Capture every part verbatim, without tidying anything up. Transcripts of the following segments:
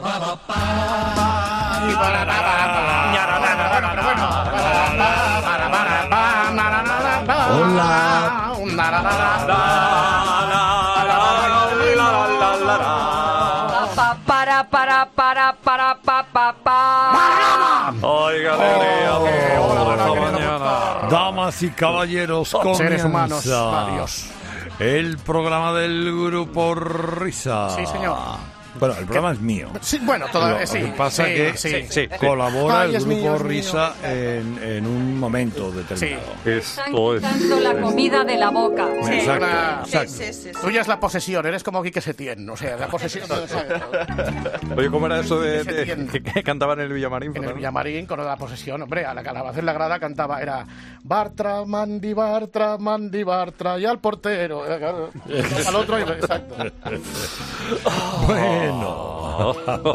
Para, para, para, para, para, para, para. Oiga, alegría. Mañana. Damas y caballeros, comienza seres humanos varios. El programa del Grupo Risa. Sí, señor. Bueno, el programa es mío. Sí, bueno, todavía sí. Lo que pasa sí, que sí, sí, colabora Ay, el es Grupo mío, es Risa en, en un momento determinado. Sí. Esto es. Quitando la comida de la boca. Sí. Exacto, Una- exacto. Sí, sí, sí. Tuya es la posesión, eres como Quique Setién, o sea, la posesión no sabe. Oye, ¿cómo era eso de, Se de- entiende. que cantaban en el Villamarín? En el Fernando? Villamarín, con la posesión, hombre, a la calabaza en la grada cantaba, era Bartra, Mandi, Bartra, Mandi, Bartra, y al portero, eh, claro, al otro, y- exacto. Bueno.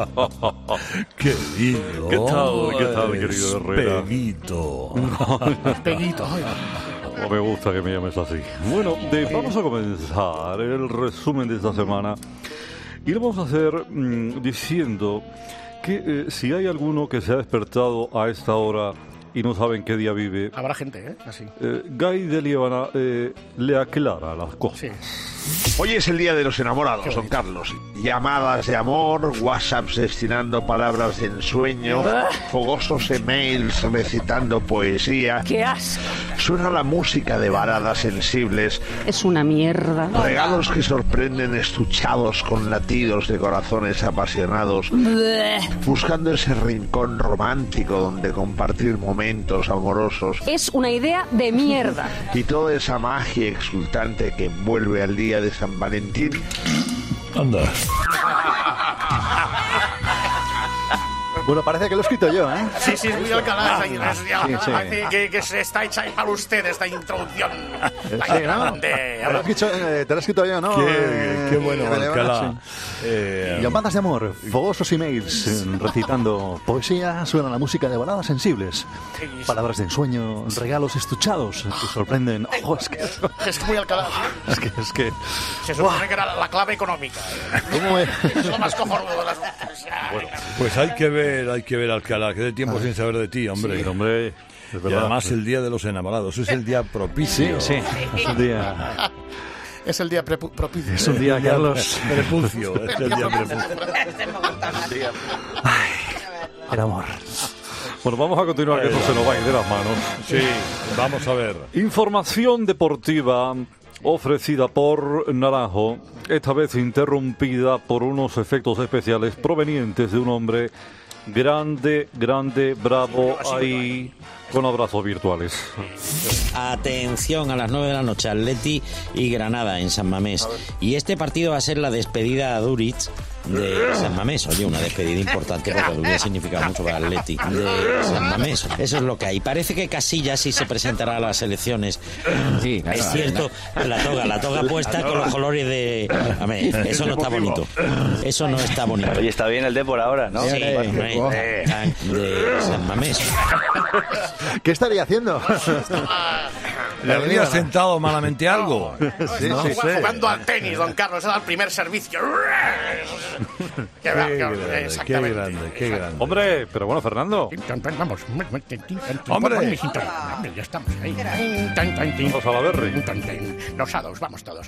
Querido. ¿Qué tal, qué tal, querido Herrera? Peguito. Peguito, ay, No me gusta que me llames así. Bueno, de- vamos a comenzar el resumen de esta semana. Y lo vamos a hacer mm, diciendo que eh, si hay alguno que se ha despertado a esta hora y no sabe en qué día vive, habrá gente, ¿eh? Así. eh, Guy de Liébana eh, le aclara las cosas. Sí. Hoy es el día de los enamorados, don Carlos. Llamadas de amor, WhatsApps destinando palabras de ensueño, fogosos emails recitando poesía. ¡Qué asco! Suena la música de baladas sensibles, Es una mierda. regalos que sorprenden estuchados con latidos de corazones apasionados, buscando ese rincón romántico donde compartir momentos amorosos Es una idea de mierda. y toda esa magia exultante que envuelve al día de San Valentín. Anda. Bueno, parece que lo he escrito yo, ¿eh? Sí, sí, es muy Alcalá. esa- esa- ya- Sí, sí. parece Que, que se está hecha para usted esta introducción. Sí, ¿no? De- Te lo he escrito, eh, te lo he escrito yo, ¿no? Qué, Eh, qué bueno, de Leona, Alcalá. Eh, sí. Llamadas de amor, fogosos emails, eh, recitando poesía, suena la música de baladas sensibles, palabras de ensueño, regalos estuchados que sorprenden. Ojo, es que, Es muy Alcalá. es que, es que, Se supone que era la clave económica. ¿cómo es? Es lo más cojonudo de las... Pues hay que ver, hay que ver, Alcalá, que de tiempo sin saber de ti, hombre. Sí, hombre, es Y verdad. además el día de los enamorados, es el día propicio. Sí, es un día, Es el día prepu- propicio. es un día, Carlos. Prepucio, es el día prepucio. El amor. Bueno, vamos a continuar, que esto se nos va a ir de las manos. Sí, vamos a ver. Información deportiva ofrecida por Naranjo, esta vez interrumpida por unos efectos especiales provenientes de un hombre grande, grande, bravo, ahí con abrazos virtuales. Atención, a las nueve de la noche, Atleti y Granada en San Mamés. Y este partido va a ser la despedida a Duriz de San Mamés. Oye, una despedida importante porque hubiera significado mucho para Atleti de San Mamés. Eso es lo que hay. Parece que Casillas sí se presentará a las elecciones. Sí, es cierto, la toga, la toga puesta con los colores de... A ver, eso no está bonito. Eso no está bonito. Oye, está bien el de por ahora, ¿no? Sí, hombre, de San Mamés. ¿Qué estaría haciendo? ¿Le habrías sentado malamente algo? Sí, No, sí, jugando, sí. jugando al tenis, don Carlos, era el primer servicio. Qué va, que- grande, qué exactamente. grande, qué grande. Hombre, pero bueno, Fernando, Vamos, Hombre. ya estamos ahí. vamos a la Berry. Los hados, vamos todos.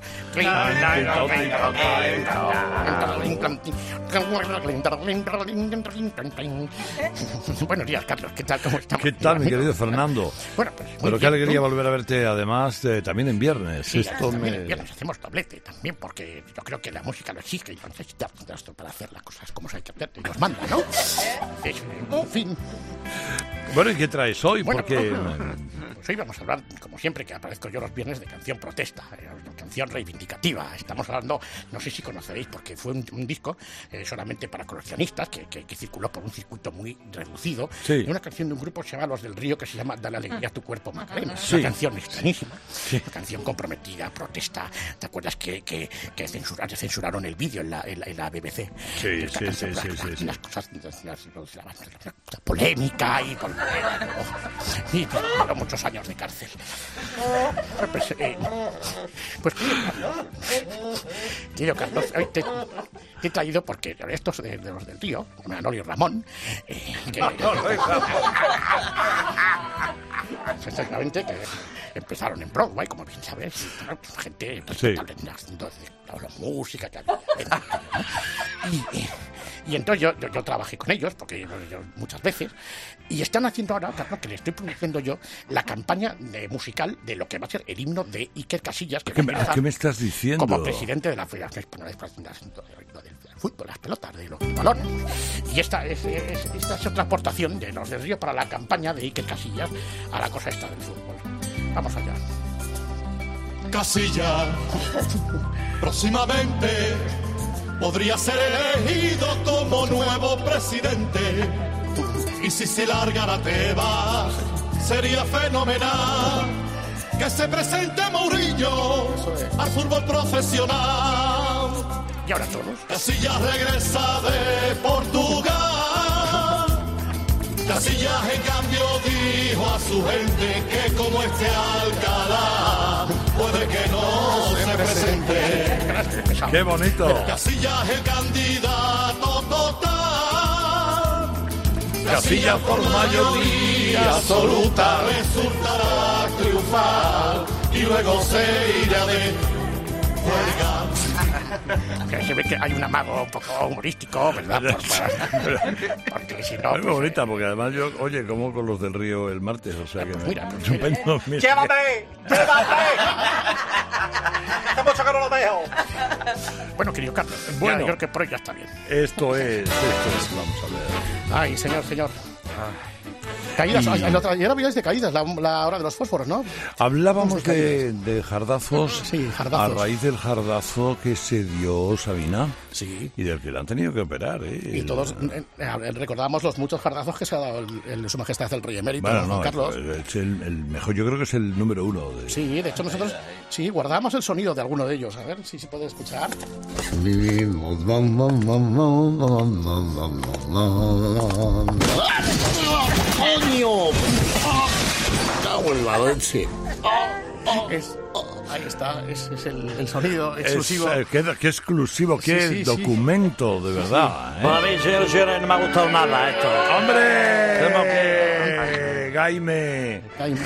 Buenos días, Carlos. ¿Qué tal? ¿Cómo estamos? ¿Qué tal, mi querido Fernando? Bueno, pues muy Pero qué bien, alegría ¿no? volver a verte, además, eh, también en viernes. Sí, Esto también me... el viernes hacemos doblete también, porque yo creo que la música lo exige y necesitamos esto para hacer las cosas como se hay que hacer y nos manda, ¿no? Eh, En fin. Bueno, ¿y qué traes hoy? Bueno, Porque... pues hoy vamos a hablar, como siempre, que aparezco yo los viernes, de canción protesta, eh, una canción reivindicativa. Estamos hablando, no sé si conoceréis, porque fue un, un disco eh, solamente para coleccionistas, que, que, que circuló por un circuito muy reducido, Sí. de una canción de un grupo que se llama Los del Río, que se llama Dale alegría a tu cuerpo, Macarena. Sí. Una canción extrañísima, una canción comprometida, protesta. ¿Te acuerdas que, que, que censuraron, censuraron el vídeo en la, en, la, en la B B C? Sí, Esta sí, canción, sí, sí, las- sí, sí. las cosas, las- las- las- la polémica y, con- y pero muchos años años de cárcel. Pues, eh, pues querido Carlos, hoy te, te he traído porque estos de, de los del tío, Manolo y Ramón, eh, que, exactamente, que empezaron en Broadway, como bien sabes, gente pues, sí. haciendo la música, y, y, y entonces yo, yo, yo trabajé con ellos, porque yo, yo, muchas veces, y están haciendo ahora, Carlos, que le estoy produciendo yo, la campaña de, musical de lo que va a ser el himno de Iker Casillas, que ¿Qué, me, ¿Qué me estás diciendo? Como presidente de la Federación Española del Fútbol, las pelotas, de los balones. Y esta es, es, esta es otra aportación de los del Río para la campaña de Iker Casillas a la cosa esta del fútbol. Vamos allá. Casillas, próximamente podría ser elegido como nuevo presidente. Y si se larga la teba, sería fenomenal que se presente Mourinho al fútbol profesional. Y ahora todos. Casillas regresa de Portugal. Casillas en cambio dijo a su gente que como este Alcalá puede que no se presente. ¡Qué bonito! Casillas el candidato total. Casillas por mayoría absoluta resultará triunfar y luego se irá de juega. Que se ve que hay un amago un poco humorístico, ¿verdad? Por, para, porque si no... Es muy pues, bonita, porque además yo, oye, como con los del Río el martes, o sea que... Pues me, mira, pues estupendo. Mira. ¡Llévame! ¡Llévame! ¡Hace mucho que no lo veo! Bueno, querido Carlos, Bueno. ya, yo creo que por hoy ya está bien. Esto es, esto es, vamos a ver. Ay, señor, señor. Caídas, Y- en otra, ayer habláis de caídas, la, la hora de los fósforos, ¿no? Hablábamos de, de jardazos, Sí, jardazos. a raíz del jardazo que se dio Sabina Sí. y del que le han tenido que operar, ¿eh? Y El- todos eh, eh, recordamos los muchos jardazos que se ha dado el, el- Su Majestad el Rey Emérito, Bueno, Juan no, Carlos. es el, el mejor, yo creo que es el número uno. De... Sí, de hecho nosotros sí guardamos el sonido de alguno de ellos. A ver si se puede escuchar. ¡Coño! ¡Cago en la leche! Es, ahí está, es, es el, el sonido Es, exclusivo. eh, qué, qué exclusivo, qué Sí, sí, sí. documento, de verdad. Pues a ¿eh? mí, señores y señores, no me ha gustado nada esto. ¡Hombre! Gaime,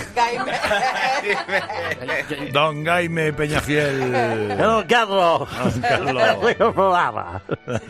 don Gaime Peñafiel. Don Carlos. Don Carlos. El programa.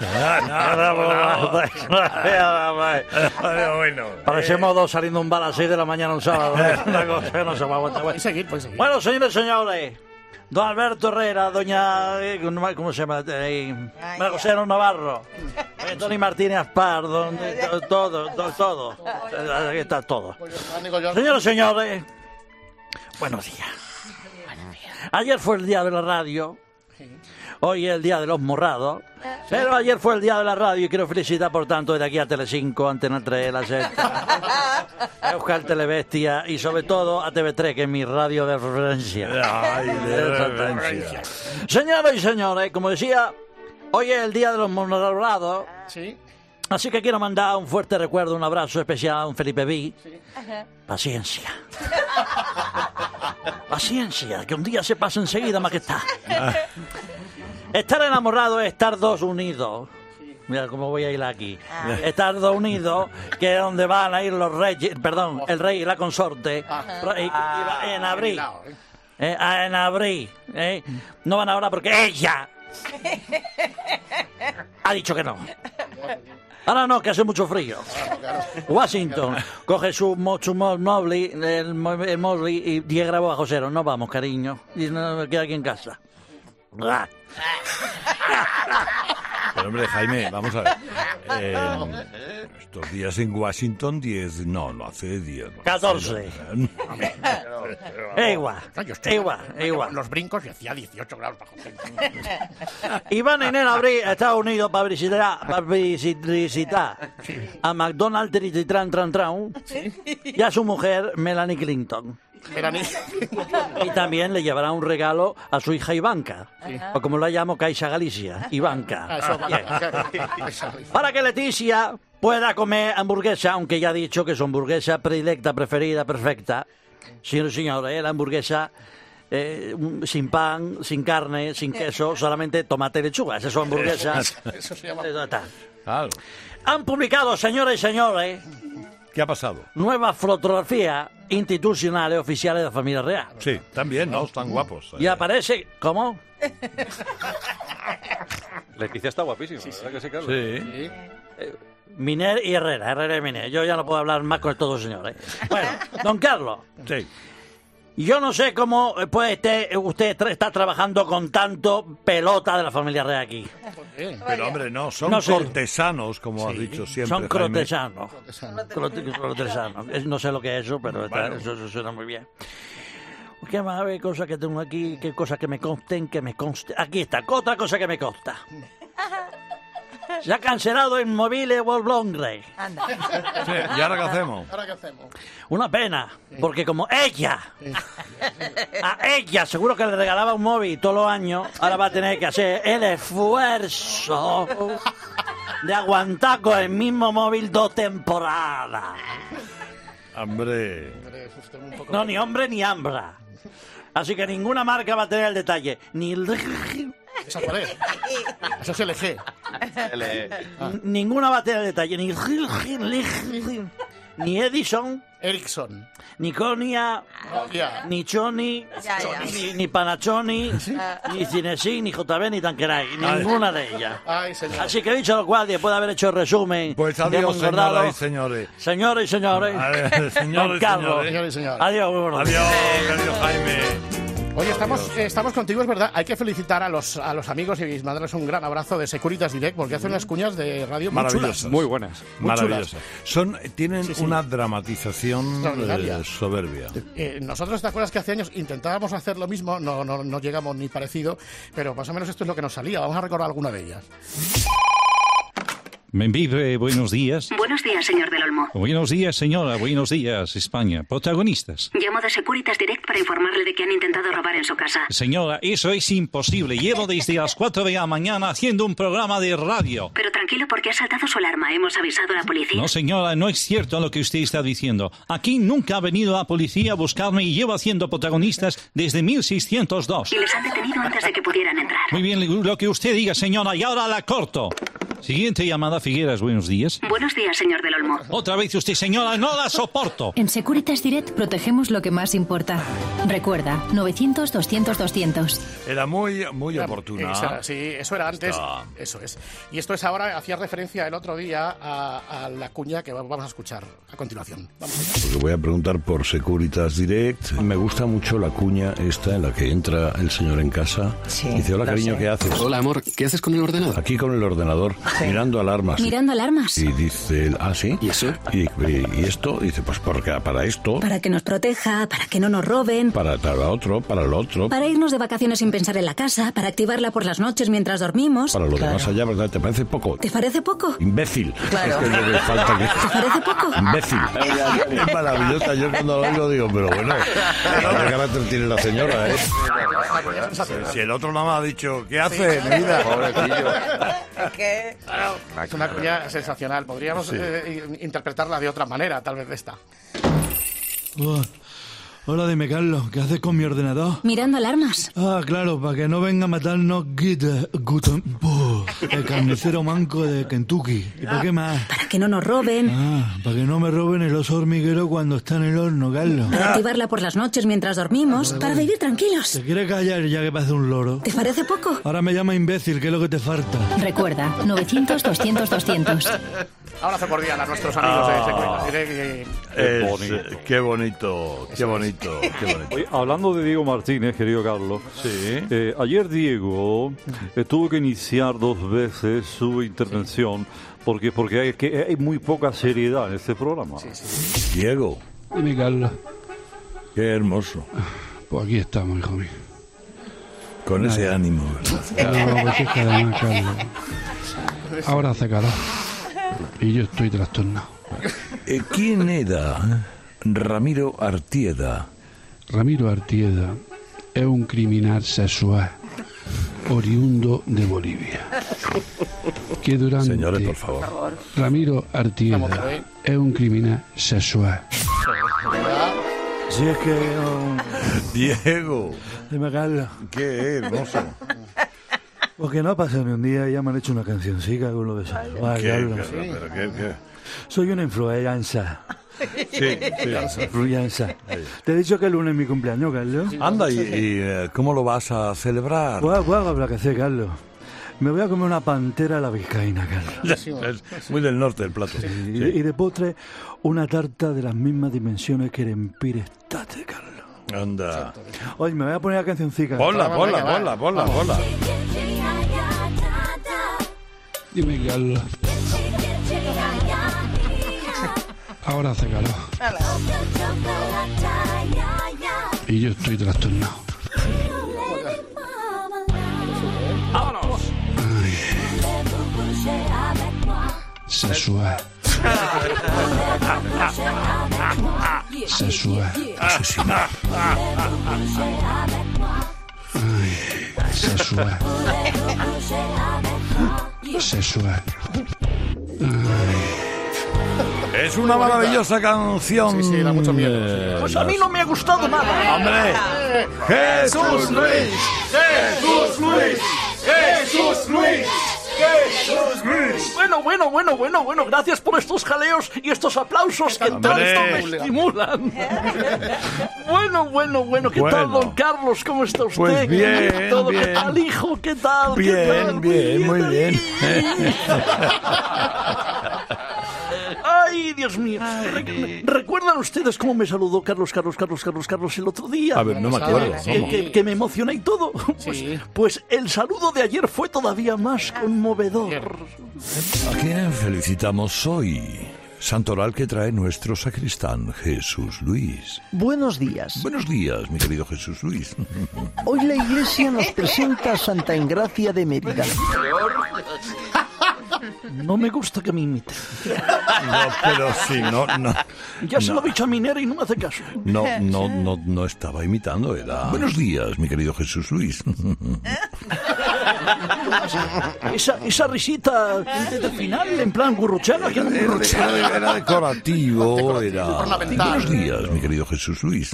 Bueno, Parecemos dos saliendo un bar a las seis de la mañana un sábado. Una cosa que no se va a aguantar. Puedes seguir, puedes seguir. Bueno, señores y señores, don Alberto Herrera, doña... eh, ¿Cómo se llama? Eh, María José Navarro, eh, Tony Martínez Aspar, don, eh, to- todo, todo, todo. Eh, Aquí está todo. Digo yo, Señores y señores, buenos días. Ayer fue el día de la radio, hoy es el día de los morrados, pero ayer fue el día de la radio y quiero felicitar, por tanto, desde aquí a Telecinco, Antena tres, La Sexta, a Euskal Telebestia y sobre todo a T V tres, que es mi radio de referencia. ay, de reverencia. Señoras y señores, como decía, hoy es el día de los morrados, sí. así que quiero mandar un fuerte recuerdo, un abrazo especial a un Felipe B. Paciencia. Paciencia, que un día se pasa enseguida, más que está. Estar enamorado es estar dos unidos. Mira cómo voy a ir aquí. Estar dos unidos, que es donde van a ir los reyes, perdón, el rey y la consorte, y- y- y- en abril. Eh, a- en abril. eh. No van ahora porque ella ha dicho que no. Ahora no, que hace mucho frío. Washington coge su, mo- su mo- Mobley, el, mo- el Mobley y diez grados bajo cero. No vamos, cariño. Y no me queda aquí en casa. Ah. Pero hombre, Jaime, vamos a ver. Eh, estos días en Washington, diez, no, no hace diez. no. catorce. Es igual, No, yo es estoy igual, es igual. los brincos y hacía dieciocho grados bajo cero. Y van en abril a Estados Unidos para visitar, para visi- visitar a McDonald Tran Tran Tran y a su mujer Melanie Clinton. Melanie. Y también le llevará un regalo a su hija Ivanka, o como la llamo, Caixa Galicia, Ivanka. Ah, eso, Bien. eso. Para que Leticia pueda comer hamburguesa, aunque ya ha dicho que su hamburguesa predilecta, preferida, perfecta, Señores y señores, la hamburguesa eh, sin pan, sin carne, sin queso, solamente tomate y lechuga. Esa es su hamburguesa. Eso se llama... Eso está. Claro. Han publicado, señores y señores, ¿Qué ha pasado? nuevas fotografías institucionales oficiales de la familia real. Sí, también, ¿no? Están guapos. Y aparece... ¿Cómo? Leticia está guapísima, ¿verdad que sí, Carlos? Sí. Eh, Miner y Herrera, Herrera y Miner. Yo ya no puedo hablar más con todos, señores. Bueno, don Carlos. Sí. Yo no sé cómo pues, este, usted tra- está trabajando con tanto pelota de la familia real aquí. Pero, hombre, no, son No sé. cortesanos, como has dicho siempre, Son Jaime. crotesanos. Crote- crotesanos. Es- No sé lo que es eso, pero está- Bueno. eso, eso suena muy bien. ¿Qué más? A ver, cosas que tengo aquí, qué cosas que me consten, que me conste. Aquí está, otra cosa que me consta. Se ha cancelado el Mobile World Longray. Sí, ¿y ahora qué hacemos? ¿Ahora qué hacemos? Una pena, porque como ella, a ella seguro que le regalaba un móvil todos los años, ahora va a tener que hacer el esfuerzo de aguantar con el mismo móvil dos temporadas. Hombre. No, ni hombre ni hambra. Así que ninguna marca va a tener el detalle. Ni el... ¿Esa cuál es? Eso es L G. N- Ninguna va a tener el detalle. Ni... Ni Edison, Ericsson. ni Konia, Nokia. ni Choni, Ya, ya. ni, ni Panachoni, ni Cinesin, ni J B, ni Tanqueray. Ninguna de ellas. Ay, señor. Así que dicho lo cual, después de haber hecho el resumen, Pues que adiós, hemos acordado, señoras y señores. señores y señores, Adiós, señores don y Carlos, señores. Señor y señor. adiós, muy buenos días. Adiós, querido Jaime. Oye, estamos, eh, estamos contigo, es verdad. Hay que felicitar a los, a los amigos y mandarles un gran abrazo de Securitas Direct porque hacen unas cuñas de radio muy Maravillosas. chulas. Muy buenas. Muy Maravillosas. Son, tienen Sí, sí. una dramatización Extraordinaria. eh, soberbia. Eh, nosotros, ¿te acuerdas que hace años intentábamos hacer lo mismo? No, no, no llegamos ni parecido, pero más o menos esto es lo que nos salía. Vamos a recordar alguna de ellas. Membibre, buenos días. Buenos días, señor del Olmo. Buenos días, señora. Buenos días, España. Protagonistas. Llamo de Securitas Direct para informarle de que han intentado robar en su casa. Señora, eso es imposible. Llevo desde las cuatro de la mañana haciendo un programa de radio. Pero tranquilo porque ha saltado su alarma. Hemos avisado a la policía. No, señora, no es cierto lo que usted está diciendo. Aquí nunca ha venido la policía a buscarme y llevo haciendo protagonistas desde mil seiscientos dos. Y les han detenido antes de que pudieran entrar. Muy bien, lo que usted diga, señora, y ahora la corto. Siguiente llamada, Figueras, buenos días. Buenos días, señor del Olmo. Otra vez usted, señora, no la soporto. En Securitas Direct protegemos lo que más importa. Recuerda, novecientos, doscientos, doscientos. Era muy, muy Era- oportuna. eso era, sí, eso era antes. Está. Eso es. Y esto es ahora, hacía referencia el otro día a, a la cuña que vamos a escuchar a continuación. Vamos allá. Porque voy a preguntar por Securitas Direct. Me gusta mucho la cuña esta en la que entra el señor en casa. Sí, Dice, hola lo cariño, sé. ¿qué haces? Hola, amor, ¿qué haces con el ordenador? Aquí con el ordenador, mirando alarmas. Mirando alarmas. Y dice, él, ah, sí. ¿Y eso? Y, y- y esto, dice, pues porque para esto, Para que nos proteja, para que no nos roben, para, para lo otro, para lo otro, para irnos de vacaciones sin pensar en la casa, para activarla por las noches mientras dormimos. para lo Claro. demás allá, ¿verdad? ¿Te parece poco? ¿Te parece poco? Imbécil. Claro. Es que es lo que falta que... ¿Te parece poco? Imbécil. Es maravillosa. Yo cuando lo oigo digo, pero bueno, ¿qué carácter tiene la señora, eh? Si el otro nada más ha dicho, ¿qué hace, mi vida? Es que... Es una cuña sensacional. Podríamos Sí. eh, interpretarla de otra manera, tal vez de esta. Oh, hola, dime, Carlos, ¿qué haces con mi ordenador? Mirando alarmas. Ah, claro, para que no venga a matarnos Gita Gutenberg, el carnicero manco de Kentucky. ¿Y para qué más? Para que no nos roben. Ah, para que no me roben el oso hormiguero cuando está en el horno, Carlos. Para activarla por las noches mientras dormimos. Para vivir tranquilos. ¿Te quieres callar ya que parece un loro? ¿Te parece poco? Ahora me llama imbécil, ¿qué es lo que te falta? Recuerda, novecientos, doscientos, doscientos. Abrazo cordial a nuestros amigos de Securitas Direct. y- Es, bonito. eh, qué bonito, qué bonito, qué bonito. Oye, hablando de Diego Martínez, querido Carlos, Sí. eh, ayer Diego eh, tuvo que iniciar dos veces su intervención porque porque hay, que, hay muy poca seriedad en este programa. Diego, Dime, Carlos. qué hermoso. Pues aquí estamos, hijo mío. Con ese ánimo. Claro, pues es que además, Carlos, ahora hace calor. Y yo estoy trastornado. Eh, ¿Quién era Ramiro Artieda? Ramiro Artieda es un criminal sexual oriundo de Bolivia. Que durante... Señores, por favor. Ramiro Vamos a Artieda ver. es un criminal sexual Si es que... oh, Diego. dime, Carlos. Qué hermoso. Porque no ha pasado ni un día y ya me han hecho una cancioncica con lo de eso. Vale, ¿Qué, Carlos. qué, pero qué, qué? Soy una influenza. Sí, sí. Influenza. Te he dicho que el lunes es mi cumpleaños, Carlos. Anda, ¿y, y eh, cómo lo vas a celebrar? Guau, guau, habrá que hacer, Carlos. Me voy a comer una pantera a la vizcaína, Carlos. Es muy del norte el plato. Y, y de postre, una tarta de las mismas dimensiones que el Empire State, Carlos. Anda. Oye, me voy a poner la cancioncica. Ponla, ponla, ponla, ponla, ponla. Dime, Carlos. Ahora hace calor. Y yo estoy trastornado. ¡Vámonos! Sensual. Sensual. Asesina. Ay, sensual. Sensual. Es una maravillosa canción. Sí, sí, da mucho miedo. Eh, Pues a mí no me ha gustado nada. ¡Hombre! ¡Jesús Luis! ¡Jesús Luis! ¡Jesús Luis! ¡Jesús Luis! Bueno, bueno, bueno, bueno, bueno. Gracias por estos jaleos y estos aplausos que tanto me estimulan. Bueno, bueno, bueno. ¿Qué tal, Bueno. don Carlos? ¿Cómo está usted? Pues bien, ¿Qué tal todo? ¿Qué bien. tal, hijo? ¿Qué tal? ¿Qué Bien, tal? bien, muy bien. Ay, Dios mío. Re- ¿Recuerdan ustedes cómo me saludó Carlos, Carlos, Carlos, Carlos, Carlos el otro día? A ver, no me acuerdo. Que, ¿Cómo? que- que me emocioné y todo. Pues, pues el saludo de ayer fue todavía más conmovedor. ¿A quién felicitamos hoy? Santoral que trae nuestro sacristán, Jesús Luis. Buenos días. Buenos días, mi querido Jesús Luis. Hoy la Iglesia nos presenta a Santa Engracia de Mérida. No me gusta que me imite. No, pero sí, no, no. Ya se no. lo he dicho a Minera y no me hace caso. No, no, no, no estaba imitando, era... Buenos días, mi querido Jesús Luis. Esa, esa risita de, de final, en plan gurruchana. Que no Era, era- era decorativo, era... ornamental. Buenos días, mi querido Jesús Luis.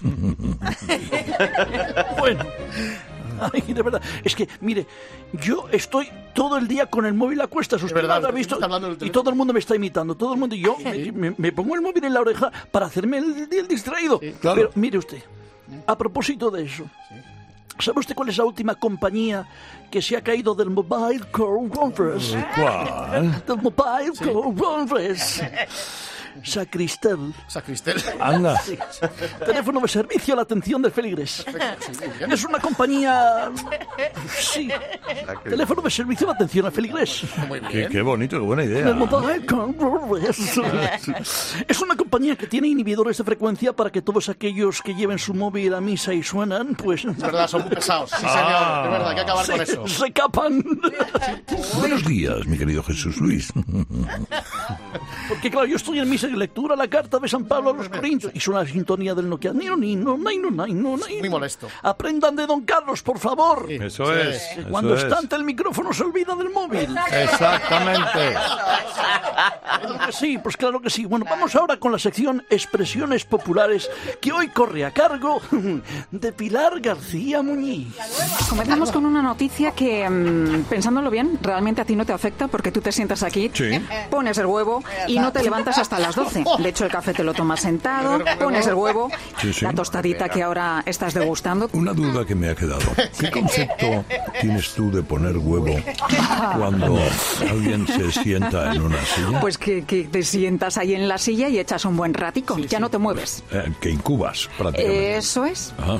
Bueno. Ay, de verdad. Es que, mire, yo estoy todo el día con el móvil a cuestas. Usted verdad, lo ha usted visto. está hablando del Y teléfono. todo el mundo me está imitando. Todo el mundo. Y yo me, me- me pongo el móvil en la oreja para hacerme el, el distraído. claro. Pero mire usted, a propósito de eso. ¿Sabe usted cuál es la última compañía que se ha caído del Mobile Call Conference? ¿Cuál? Del Mobile Call Conference. Sacristel. Sacristel. Anda. Sí. Teléfono de servicio a la atención de feligres. Es una compañía... Sí. Teléfono de servicio a la atención a feligres. Muy Qué, bien. qué bonito, qué buena El idea. Mobile Conference. Es una compañía que tiene inhibidores de frecuencia para que todos aquellos que lleven su móvil a misa y suenan, pues... Es verdad, son muy pesados. Sí, señor. Ah. Es verdad, hay que acabar con se, eso. se capan. Buenos días, mi querido Jesús Luis. Porque claro, yo estoy en misa y lectura la carta de San Pablo a los Corintios y suena la sintonía del Nokia. Ni, ni, no, ni, no, ni, no, ni. Muy molesto. Aprendan de don Carlos, por favor. Eso Sí. es. Que eso cuando es. está ante el micrófono se olvida del móvil. Exactamente. Claro que sí, pues claro que sí. Bueno, vamos ahora con la sección Expresiones Populares, que hoy corre a cargo de Pilar García Muñiz. Comenzamos con una noticia que, mm, pensándolo bien, realmente a ti no te afecta porque tú te sientas aquí, Sí. pones el huevo y no te levantas hasta las doce. De hecho, el café te lo tomas sentado, pones el huevo, Sí, sí. la tostadita que ahora estás degustando. Una duda que me ha quedado. ¿Qué concepto tienes tú de poner huevo cuando alguien se sienta en una silla? Pues que, que te sientas ahí en la silla y echas un buen ratico, ya no te mueves. Eh, que incubas, prácticamente. Eso es. Ah.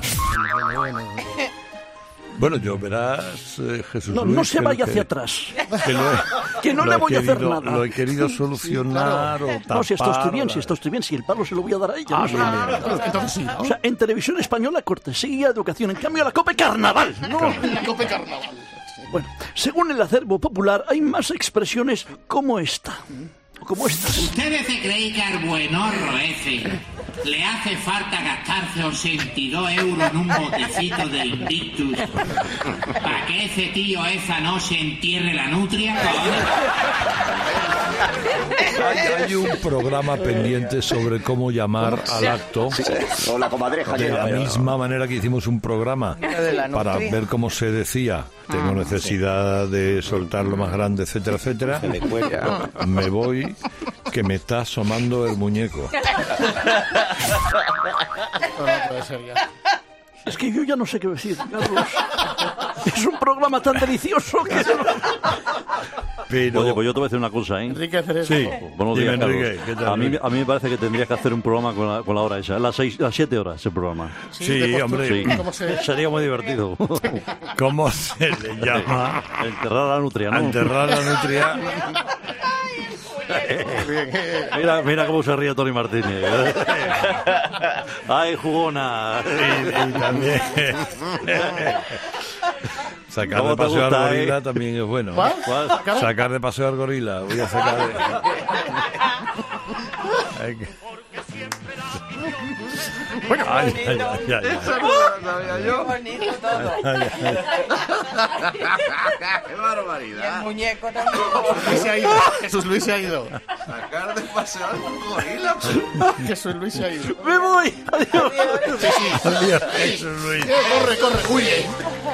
Bueno, yo verás, eh, Jesús No, Luis, no se que- vaya que- hacia atrás. Que, lo he- Que no lo le he voy a hacer querido- nada. Lo he querido solucionar o tapar. No, si esto estoy bien, si o- esto estoy bien, si el palo se lo voy a dar a ella. Ah, no sé. bien, bien, bien. Entonces sí, ¿no? O sea, en televisión española, cortesía, educación. En cambio, la Cope Carnaval. No. Cope Carnaval. Bueno, según el acervo popular, hay más expresiones como esta. O como estas. ¿Ustedes se creen que al buenorro ese le hace falta gastarse ochenta y dos euros en un botecito de Invictus para que ese tío esa noche entierre la nutria? Ay, ay, Hay un programa pendiente sobre cómo llamar al acto. O la comadreja. De la misma manera que hicimos un programa para ver cómo se decía. Tengo necesidad de soltarlo más grande, etcétera, etcétera. Me voy, que me está asomando el muñeco. No, no puede ser ya. Es que yo ya no sé qué decir, Carlos. Es un programa tan delicioso que... Pero... Oye, pues yo te voy a decir una cosa, ¿eh? Enrique Cerezo. Sí. Buenos días, Dime, Enrique, Carlos. ¿qué tal? A mí, a mí me parece que tendrías que hacer un programa con la, con la hora esa. Las seis, las siete horas ese programa. Sí, sí hombre. Sí. ¿Cómo se... Sería muy divertido. ¿Cómo se le llama? Enterrar a la nutria, ¿no? Enterrar a la nutria. Mira, mira cómo se ríe Tony Martínez. Ay, jugona. Y, y también sacar de paseo al gorila, eh? También es bueno. ¿Cuál? ¿Cuál? Sacar de paseo al gorila. Voy a sacar de... Hay que... Bueno, ay, ay, ay, ay, ay. Eso no lo sabía yo. Bonito todo. Ay, ay, Qué barbaridad. Y el muñeco también. Luis se ha ido. Jesús Luis se ha ido. Sacar de paseo al gorila. Jesús Luis se ha ido. ¡Me voy! ¡Adiós! Sí, sí. Adiós, Jesús Luis. Eh, corre, corre, huye.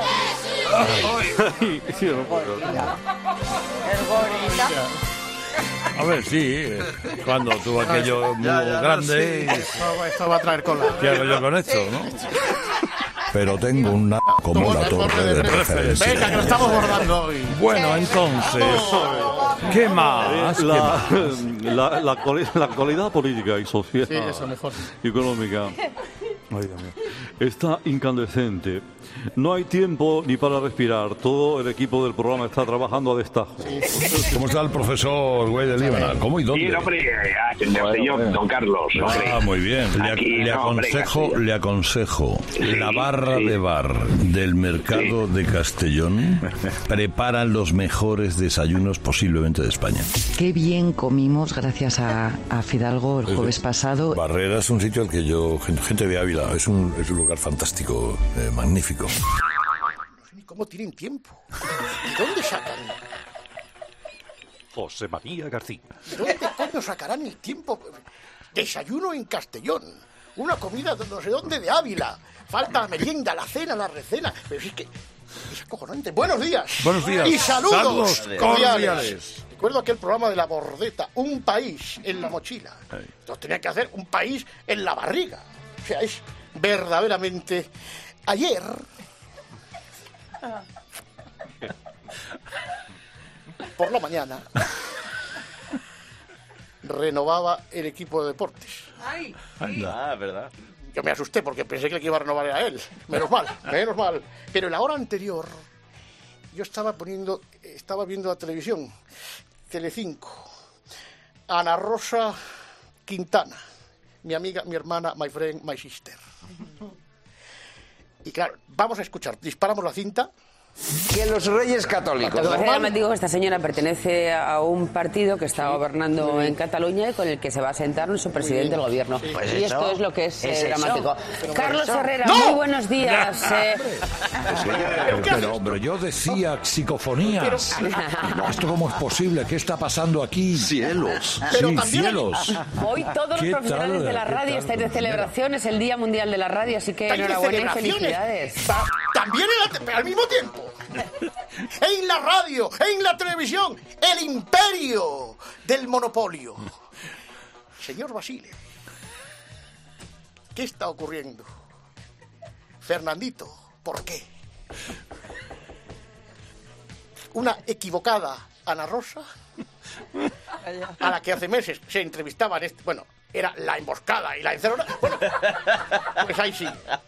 El gorila. A ver, sí, cuando tuvo aquello muy Ya, ya, grande. sí. Esto, esto va a traer cola. ¿Qué hago yo con esto, no? Pero tengo una como la torre de referencia. Venga, que lo estamos bordando hoy. Bueno, entonces, ¿qué más? ¿Qué La, más? la, la, coli- la actualidad política y social Sí, eso mejor. y económica, ay, Dios mío, está incandescente. No hay tiempo ni para respirar. Todo el equipo del programa está trabajando a destajo. ¿Cómo está el profesor Güey de Líbana? ¿Cómo y dónde? Bien, hombre, ah, en Castellón, don Carlos. Hombre. Ah, muy bien. Le, Aquí, le no, hombre, aconsejo, Castellón. le aconsejo. Sí, la barra sí. de bar del mercado de Castellón preparan los mejores desayunos posiblemente de España. Qué bien comimos gracias a, a Fidalgo el jueves pasado. Barrera es un sitio al que yo, gente de Ávila, es un, es un lugar fantástico, eh, magnífico. No sé ni cómo tienen tiempo. ¿De dónde sacan? José María García. ¿De dónde coño sacarán el tiempo? Desayuno en Castellón. Una comida de no sé dónde de Ávila. Falta la merienda, la cena, la recena. Pero es que es acojonante. Buenos días. Buenos días. Y saludos, Saludos cordiales. cordiales. Recuerdo aquel programa de la bordeta. Un país en la mochila. Entonces tenía que hacer un país en la barriga. O sea, es verdaderamente... Ayer... Por la mañana... renovaba el equipo de deportes. Ay, Ah, verdad. Yo me asusté porque pensé que el que iba a renovar era él. Menos mal, menos mal. Pero en la hora anterior, yo estaba poniendo, estaba viendo la televisión, Telecinco, Ana Rosa Quintana, mi amiga, mi hermana, my friend, my sister. Y claro, vamos a escuchar, disparamos la cinta. Que los reyes católicos. Lo que pasa es que digo que esta señora pertenece a un partido que está gobernando en Cataluña y con el que se va a sentar nuestro presidente del gobierno. Pues y eso, esto es lo que es, es eh, eso. dramático. Pero Carlos eso- Herrera, ¡No! muy buenos días. eh. Pero, pero, hombre, yo decía psicofonías. ¿Esto cómo es posible? ¿Qué está pasando aquí? Cielos. Sí, cielos. Hoy todos los ¿Qué profesionales tal? de la ¿Qué radio tal? estáis de celebración, es el Día Mundial de la Radio, así que Estáis de enhorabuena y celebraciones. felicidades. Ta- También en la te- al mismo tiempo. En la radio, en la televisión, el imperio del monopolio. Señor Basile, ¿qué está ocurriendo? Fernandito, ¿por qué? Una equivocada Ana Rosa, a la que hace meses se entrevistaba en este... Bueno, era la emboscada y la encerrona. Bueno, pues ahí sí.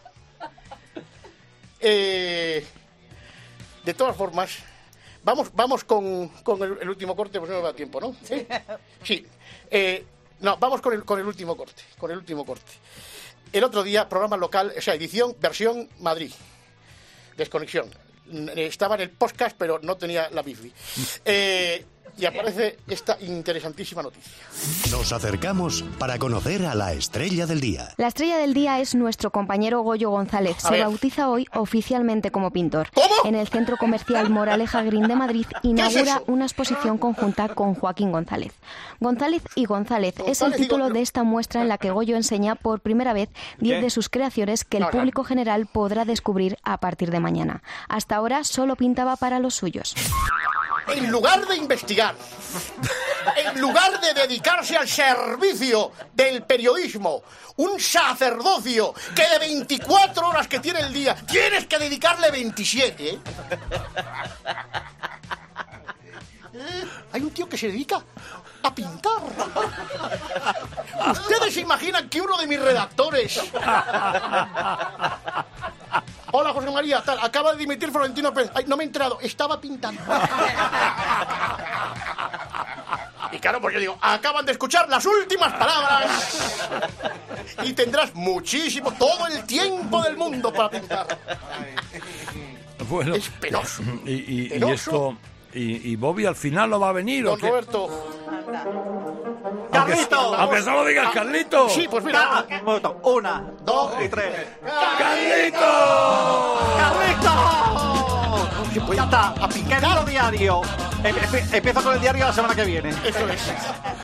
Eh, de todas formas, vamos, vamos con, con el, el último corte, pues no me da tiempo, ¿no? Sí. Sí. Eh, no, vamos con el, con el último corte, con el último corte. El otro día, programa local, o sea, edición, versión Madrid. Desconexión. Estaba en el podcast, pero no tenía la wifi. Eh, y aparece esta interesantísima noticia. Nos acercamos para conocer a la estrella del día. La estrella del día es nuestro compañero Goyo González. A Se ver. bautiza hoy oficialmente como pintor. En el Centro Comercial Moraleja Green de Madrid inaugura eso? una exposición conjunta con Joaquín González. González y González, es el González y título Gon- de esta muestra en la que Goyo enseña por primera vez diez ¿Qué? de sus creaciones que el No, no. público general podrá descubrir a partir de mañana. Hasta ahora solo pintaba para los suyos. En lugar de investigar, en lugar de dedicarse al servicio del periodismo, un sacerdocio que de veinticuatro horas que tiene el día, tienes que dedicarle veintisiete. ¿eh? Eh, Hay un tío que se dedica a pintar. ¿Ustedes se imaginan que uno de mis redactores... Hola, José María, tal, acaba de dimitir Florentino Pérez. Ay, no me he enterado, estaba pintando. Y claro, pues yo digo, acaban de escuchar las últimas palabras y tendrás muchísimo, todo el tiempo del mundo para pintar. Bueno, es penoso. Y, y- y Penoso. esto... Y, y Bobby al final no va a venir, ¿o Don qué? Roberto. Aunque, ¡Carlitos! aunque solo digas Carlito. Sí, pues mira. Una, dos y tres. ¡Carlito! ¡Carlitos! Ya está. Querido diario. Em- em- Empiezo con el diario la semana que viene. Eso es.